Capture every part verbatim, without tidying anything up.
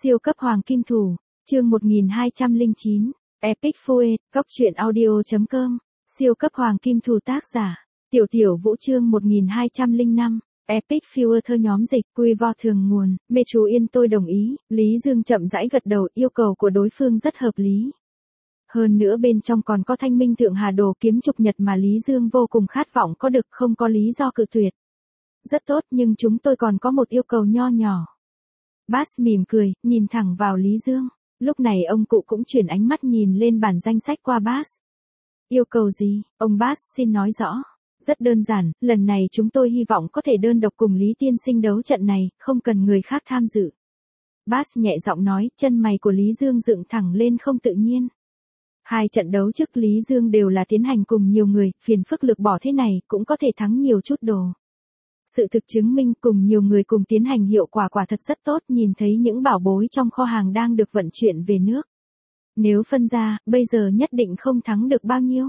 Siêu cấp hoàng kim thủ, chương một nghìn hai trăm lẻ chín, Epic Fuet, Cốc truyện audio chấm com, siêu cấp hoàng kim thủ tác giả, Tiểu Tiểu Vũ chương một nghìn hai trăm lẻ năm, Epic Fuet thơ nhóm dịch, quy vo thường nguồn, mê chú yên tôi đồng ý, Lý Dương chậm rãi gật đầu, yêu cầu của đối phương rất hợp lý. Hơn nữa bên trong còn có Thanh Minh Thượng Hà Đồ kiếm trục nhật mà Lý Dương vô cùng khát vọng có được, không có lý do cự tuyệt. Rất tốt, nhưng chúng tôi còn có một yêu cầu nho nhỏ. Bass mỉm cười, nhìn thẳng vào Lý Dương. Lúc này ông cụ cũng chuyển ánh mắt nhìn lên bản danh sách qua Bass. Yêu cầu gì? Ông Bass xin nói rõ. Rất đơn giản, lần này chúng tôi hy vọng có thể đơn độc cùng Lý Tiên Sinh đấu trận này, không cần người khác tham dự. Bass nhẹ giọng nói, chân mày của Lý Dương dựng thẳng lên không tự nhiên. Hai trận đấu trước Lý Dương đều là tiến hành cùng nhiều người, phiền phức lực bỏ thế này cũng có thể thắng nhiều chút đồ. Sự thực chứng minh cùng nhiều người cùng tiến hành hiệu quả quả thật rất tốt, nhìn thấy những bảo bối trong kho hàng đang được vận chuyển về nước. Nếu phân ra, bây giờ nhất định không thắng được bao nhiêu.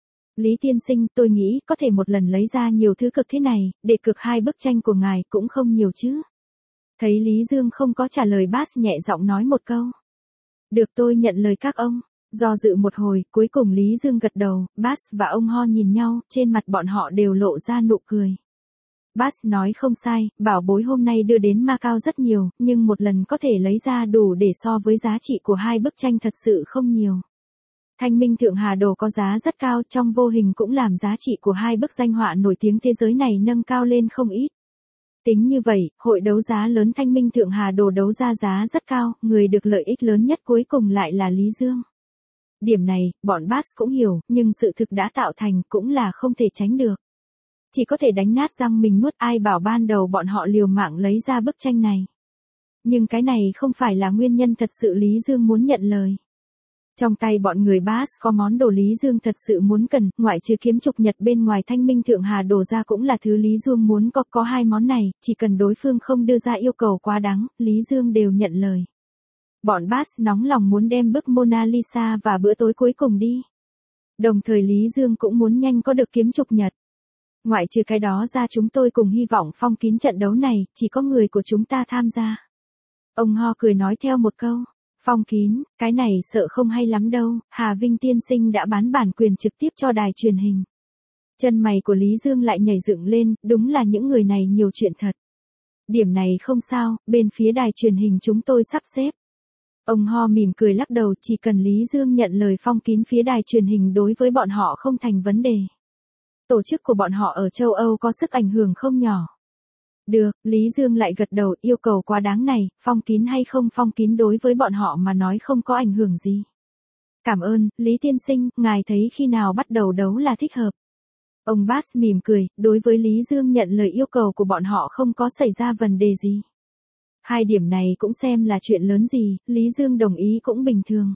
Lý Tiên Sinh, tôi nghĩ có thể một lần lấy ra nhiều thứ cực thế này, để cực hai bức tranh của ngài cũng không nhiều chứ. Thấy Lý Dương không có trả lời, Bass nhẹ giọng nói một câu. Được, tôi nhận lời các ông. Do dự một hồi, cuối cùng Lý Dương gật đầu, Bass và ông Ho nhìn nhau, trên mặt bọn họ đều lộ ra nụ cười. Bass nói không sai, bảo bối hôm nay đưa đến Macau rất nhiều, nhưng một lần có thể lấy ra đủ để so với giá trị của hai bức tranh thật sự không nhiều. Thanh Minh Thượng Hà Đồ có giá rất cao, trong vô hình cũng làm giá trị của hai bức danh họa nổi tiếng thế giới này nâng cao lên không ít. Tính như vậy, hội đấu giá lớn Thanh Minh Thượng Hà Đồ đấu ra giá rất cao, người được lợi ích lớn nhất cuối cùng lại là Lý Dương. Điểm này, bọn Bass cũng hiểu, nhưng sự thực đã tạo thành cũng là không thể tránh được. Chỉ có thể đánh nát răng mình nuốt, ai bảo ban đầu bọn họ liều mạng lấy ra bức tranh này. Nhưng cái này không phải là nguyên nhân thật sự Lý Dương muốn nhận lời. Trong tay bọn người Bass có món đồ Lý Dương thật sự muốn cần, ngoại trừ kiếm trục nhật bên ngoài Thanh Minh Thượng Hà Đồ ra cũng là thứ Lý Dương muốn có, có hai món này, chỉ cần đối phương không đưa ra yêu cầu quá đáng, Lý Dương đều nhận lời. Bọn Bass nóng lòng muốn đem bức Mona Lisa và bữa tối cuối cùng đi. Đồng thời Lý Dương cũng muốn nhanh có được kiếm trục nhật. Ngoại trừ cái đó ra chúng tôi cùng hy vọng phong kín trận đấu này, chỉ có người của chúng ta tham gia. Ông Ho cười nói theo một câu, phong kín, cái này sợ không hay lắm đâu, Hà Vinh Tiên Sinh đã bán bản quyền trực tiếp cho đài truyền hình. Chân mày của Lý Dương lại nhảy dựng lên, đúng là những người này nhiều chuyện thật. Điểm này không sao, bên phía đài truyền hình chúng tôi sắp xếp. Ông Ho mỉm cười lắc đầu, chỉ cần Lý Dương nhận lời phong kín phía đài truyền hình đối với bọn họ không thành vấn đề. Tổ chức của bọn họ ở châu Âu có sức ảnh hưởng không nhỏ. Được, Lý Dương lại gật đầu, yêu cầu quá đáng này, phong kín hay không phong kín đối với bọn họ mà nói không có ảnh hưởng gì. Cảm ơn, Lý Tiên Sinh, ngài thấy khi nào bắt đầu đấu là thích hợp. Ông Bass mỉm cười, đối với Lý Dương nhận lời yêu cầu của bọn họ không có xảy ra vấn đề gì. Hai điểm này cũng xem là chuyện lớn gì, Lý Dương đồng ý cũng bình thường.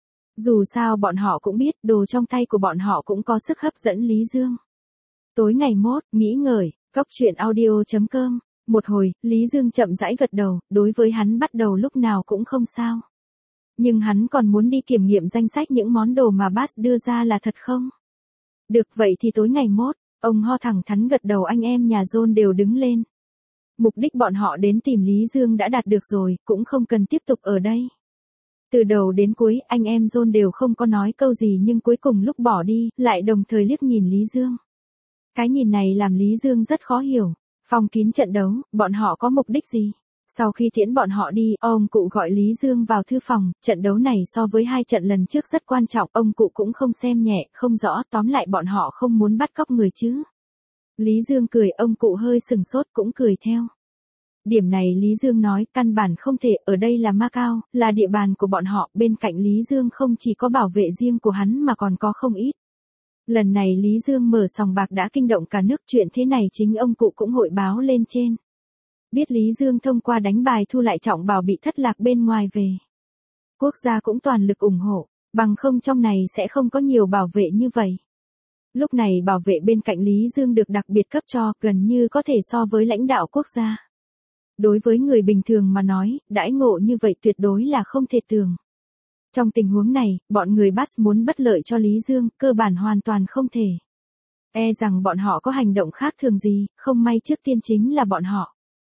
Dù sao bọn họ cũng biết đồ trong tay của bọn họ cũng có sức hấp dẫn Lý Dương. Tối ngày mốt, nghĩ ngợi, Cốc truyện audio chấm com, một hồi, Lý Dương chậm rãi gật đầu, đối với hắn bắt đầu lúc nào cũng không sao. Nhưng hắn còn muốn đi kiểm nghiệm danh sách những món đồ mà Bass đưa ra là thật không? Được vậy thì tối ngày mốt, ông Ho thẳng thắn gật đầu, anh em nhà John đều đứng lên. Mục đích bọn họ đến tìm Lý Dương đã đạt được rồi, cũng không cần tiếp tục ở đây. Từ đầu đến cuối, anh em John đều không có nói câu gì nhưng cuối cùng lúc bỏ đi, lại đồng thời liếc nhìn Lý Dương. Cái nhìn này làm Lý Dương rất khó hiểu. Phong kín trận đấu, bọn họ có mục đích gì? Sau khi tiễn bọn họ đi, ông cụ gọi Lý Dương vào thư phòng, trận đấu này so với hai trận lần trước rất quan trọng, ông cụ cũng không xem nhẹ, không rõ, tóm lại bọn họ không muốn bắt cóc người chứ. Lý Dương cười, ông cụ hơi sừng sốt cũng cười theo. Điểm này Lý Dương nói, căn bản không thể, ở đây là Macau, là địa bàn của bọn họ, bên cạnh Lý Dương không chỉ có bảo vệ riêng của hắn mà còn có không ít. Lần này Lý Dương mở sòng bạc đã kinh động cả nước, chuyện thế này chính ông cụ cũng hội báo lên trên. Biết Lý Dương thông qua đánh bài thu lại trọng bảo bị thất lạc bên ngoài về. Quốc gia cũng toàn lực ủng hộ, bằng không trong này sẽ không có nhiều bảo vệ như vậy. Lúc này bảo vệ bên cạnh Lý Dương được đặc biệt cấp cho, gần như có thể so với lãnh đạo quốc gia. Đối với người bình thường mà nói, đãi ngộ như vậy tuyệt đối là không thể tưởng. Trong tình huống này, bọn người Bass muốn bất lợi cho Lý Dương, cơ bản hoàn toàn không thể. E rằng bọn họ có hành động khác thường gì, không may trước tiên chính là bọn họ.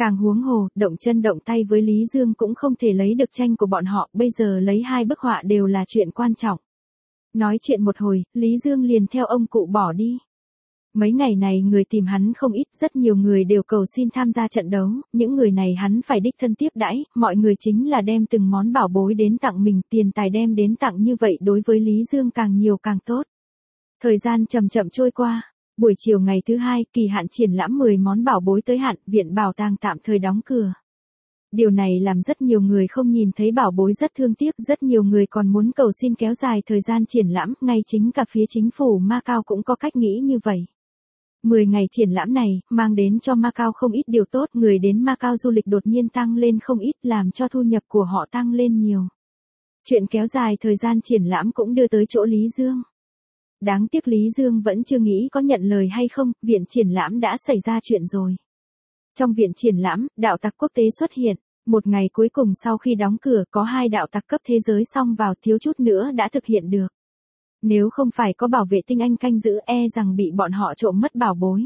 Càng huống hồ, động chân động tay với Lý Dương cũng không thể lấy được tranh của bọn họ, bây giờ lấy hai bức họa đều là chuyện quan trọng. Nói chuyện một hồi, Lý Dương liền theo ông cụ bỏ đi. Mấy ngày này người tìm hắn không ít, rất nhiều người đều cầu xin tham gia trận đấu, những người này hắn phải đích thân tiếp đãi, mọi người chính là đem từng món bảo bối đến tặng mình, tiền tài đem đến tặng như vậy đối với Lý Dương càng nhiều càng tốt. Thời gian chậm chậm trôi qua, buổi chiều ngày thứ hai, kỳ hạn triển lãm mười món bảo bối tới hạn, viện bảo tàng tạm thời đóng cửa. Điều này làm rất nhiều người không nhìn thấy bảo bối rất thương tiếc, rất nhiều người còn muốn cầu xin kéo dài thời gian triển lãm, ngay chính cả phía chính phủ Macau cũng có cách nghĩ như vậy. mười ngày triển lãm này, mang đến cho Macau không ít điều tốt, người đến Macau du lịch đột nhiên tăng lên không ít, làm cho thu nhập của họ tăng lên nhiều. Chuyện kéo dài thời gian triển lãm cũng đưa tới chỗ Lý Dương. Đáng tiếc Lý Dương vẫn chưa nghĩ có nhận lời hay không, viện triển lãm đã xảy ra chuyện rồi. Trong viện triển lãm, đạo tặc quốc tế xuất hiện, một ngày cuối cùng sau khi đóng cửa có hai đạo tặc cấp thế giới xông vào, thiếu chút nữa đã thực hiện được. Nếu không phải có bảo vệ tinh anh canh giữ e rằng bị bọn họ trộm mất bảo bối.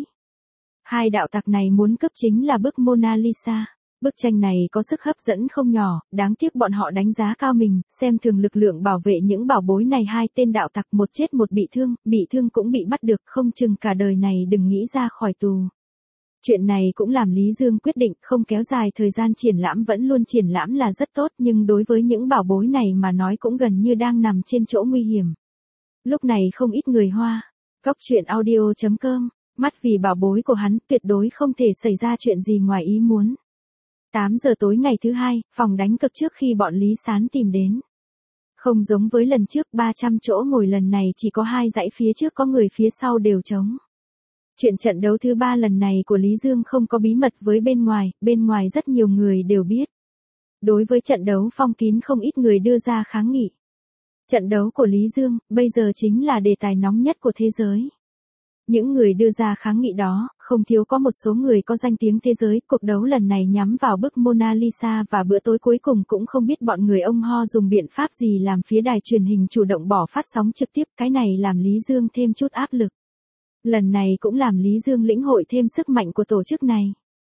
Hai đạo tặc này muốn cướp chính là bức Mona Lisa. Bức tranh này có sức hấp dẫn không nhỏ, đáng tiếc bọn họ đánh giá cao mình, xem thường lực lượng bảo vệ những bảo bối này, hai tên đạo tặc một chết một bị thương, bị thương cũng bị bắt được, không chừng cả đời này đừng nghĩ ra khỏi tù. Chuyện này cũng làm Lý Dương quyết định không kéo dài thời gian triển lãm, vẫn luôn triển lãm là rất tốt, nhưng đối với những bảo bối này mà nói cũng gần như đang nằm trên chỗ nguy hiểm. Lúc này không ít người Hoa, Góc Chuyện Audio chấm com, mắt vì bảo bối của hắn, tuyệt đối không thể xảy ra chuyện gì ngoài ý muốn. tám giờ tối ngày thứ hai, phòng đánh cược trước khi bọn Lý Sán tìm đến. Không giống với lần trước ba trăm chỗ ngồi, lần này chỉ có hai dãy, phía trước có người, phía sau đều trống. Chuyện trận đấu thứ ba lần này của Lý Dương không có bí mật với bên ngoài, bên ngoài rất nhiều người đều biết. Đối với trận đấu phong kín không ít người đưa ra kháng nghị. Trận đấu của Lý Dương, bây giờ chính là đề tài nóng nhất của thế giới. Những người đưa ra kháng nghị đó, không thiếu có một số người có danh tiếng thế giới, cuộc đấu lần này nhắm vào bức Mona Lisa và bữa tối cuối cùng cũng không biết bọn người ông Ho dùng biện pháp gì làm phía đài truyền hình chủ động bỏ phát sóng trực tiếp, cái này làm Lý Dương thêm chút áp lực. Lần này cũng làm Lý Dương lĩnh hội thêm sức mạnh của tổ chức này.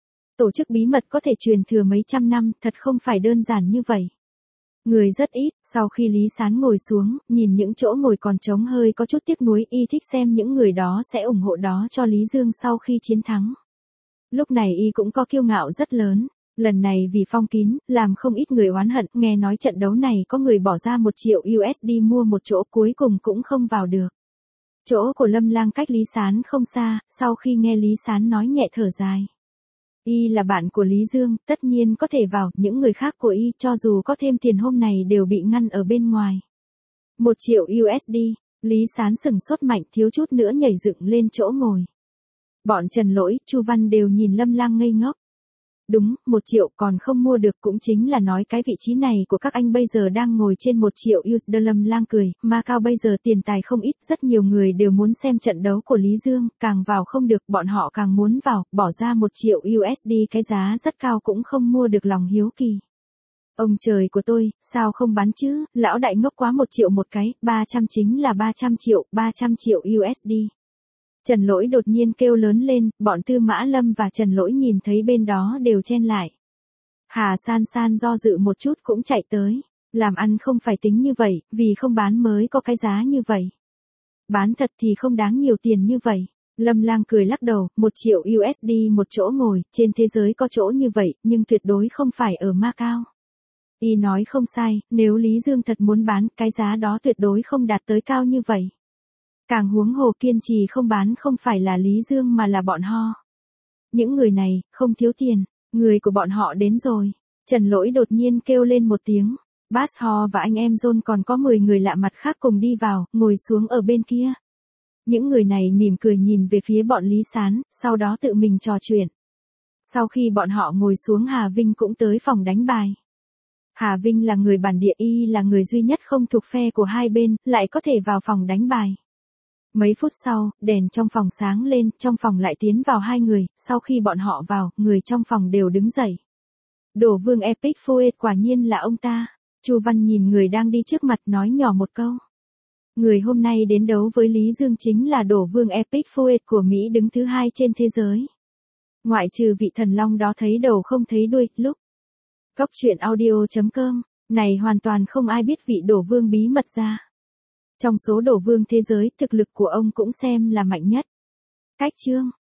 Tổ chức bí mật có thể truyền thừa mấy trăm năm, thật không phải đơn giản như vậy. Người rất ít, sau khi Lý Sán ngồi xuống, nhìn những chỗ ngồi còn trống hơi có chút tiếc nuối, y thích xem những người đó sẽ ủng hộ đó cho Lý Dương sau khi chiến thắng. Lúc này y cũng có kiêu ngạo rất lớn, lần này vì phong kín, làm không ít người oán hận, nghe nói trận đấu này có người bỏ ra một triệu u ét đê mua một chỗ cuối cùng cũng không vào được. Chỗ của Lâm Lang cách Lý Sán không xa, sau khi nghe Lý Sán nói nhẹ thở dài. Y là bạn của Lý Dương, tất nhiên có thể vào, những người khác của Y cho dù có thêm tiền hôm này đều bị ngăn ở bên ngoài. Một triệu u ét đê, Lý Sán sừng sốt mạnh, thiếu chút nữa nhảy dựng lên chỗ ngồi. Bọn Trần Lỗi, Chu Văn đều nhìn Lâm Lang ngây ngốc. Đúng, một triệu còn không mua được, cũng chính là nói cái vị trí này của các anh bây giờ đang ngồi trên một triệu u ét đê. Lâm Lang cười, Macau bây giờ tiền tài không ít, rất nhiều người đều muốn xem trận đấu của Lý Dương, càng vào không được, bọn họ càng muốn vào, bỏ ra một triệu u ét đê cái giá rất cao cũng không mua được lòng hiếu kỳ. Ông trời của tôi, sao không bán chứ, lão đại ngốc quá, một triệu một cái, ba trăm chính là ba trăm triệu, ba trăm triệu u ét đê. Trần Lỗi đột nhiên kêu lớn lên, bọn Tư Mã Lâm và Trần Lỗi nhìn thấy bên đó đều chen lại. Hà San San do dự một chút cũng chạy tới, làm ăn không phải tính như vậy, vì không bán mới có cái giá như vậy. Bán thật thì không đáng nhiều tiền như vậy. Lâm Lang cười lắc đầu, một triệu u ét đê một chỗ ngồi, trên thế giới có chỗ như vậy, nhưng tuyệt đối không phải ở Macau. Y nói không sai, nếu Lý Dương thật muốn bán, cái giá đó tuyệt đối không đạt tới cao như vậy. Càng huống hồ kiên trì không bán không phải là Lý Dương mà là bọn Ho. Những người này, không thiếu tiền, người của bọn họ đến rồi. Trần Lỗi đột nhiên kêu lên một tiếng. Bass Ho và anh em John còn có mười người lạ mặt khác cùng đi vào, ngồi xuống ở bên kia. Những người này mỉm cười nhìn về phía bọn Lý Sán, sau đó tự mình trò chuyện. Sau khi bọn họ ngồi xuống, Hà Vinh cũng tới phòng đánh bài. Hà Vinh là người bản địa, y là người duy nhất không thuộc phe của hai bên, lại có thể vào phòng đánh bài. Mấy phút sau, đèn trong phòng sáng lên, trong phòng lại tiến vào hai người, sau khi bọn họ vào, người trong phòng đều đứng dậy. Đổ Vương Epic Fuet, quả nhiên là ông ta. Chu Văn nhìn người đang đi trước mặt nói nhỏ một câu. Người hôm nay đến đấu với Lý Dương chính là Đổ Vương Epic Fuet của Mỹ, đứng thứ hai trên thế giới. Ngoại trừ vị thần long đó thấy đầu không thấy đuôi, lúc. Cốc truyện audio.com, này hoàn toàn không ai biết vị đổ vương bí mật ra. Trong số đổ vương thế giới, thực lực của ông cũng xem là mạnh nhất. Cách chương